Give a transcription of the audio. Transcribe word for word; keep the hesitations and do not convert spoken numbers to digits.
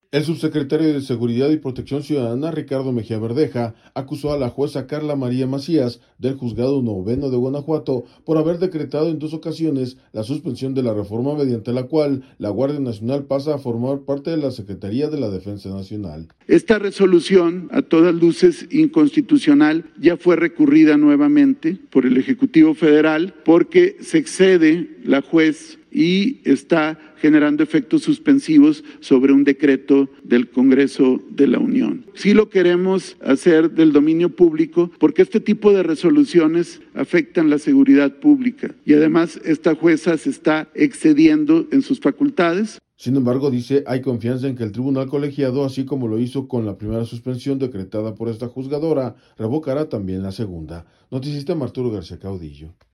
El subsecretario de Seguridad y Protección Ciudadana, Ricardo Mejía Verdeja, acusó a la jueza Carla María Macías, del Juzgado Noveno de Guanajuato, por haber decretado en dos ocasiones la suspensión de la reforma mediante la cual la Guardia Nacional pasa a formar parte de la Secretaría de la Defensa Nacional. Esta resolución, a todas luces inconstitucional, ya fue recurrida nuevamente por el Ejecutivo Federal porque se excede la juez y está generando efectos suspensivos sobre un decreto del Congreso de la Unión. Sí lo queremos hacer del dominio público porque este tipo de resoluciones afectan la seguridad pública y además esta jueza se está excediendo en sus facultades. Sin embargo, dice, hay confianza en que el tribunal colegiado, así como lo hizo con la primera suspensión decretada por esta juzgadora, revocará también la segunda. Noticista Arturo García Caudillo.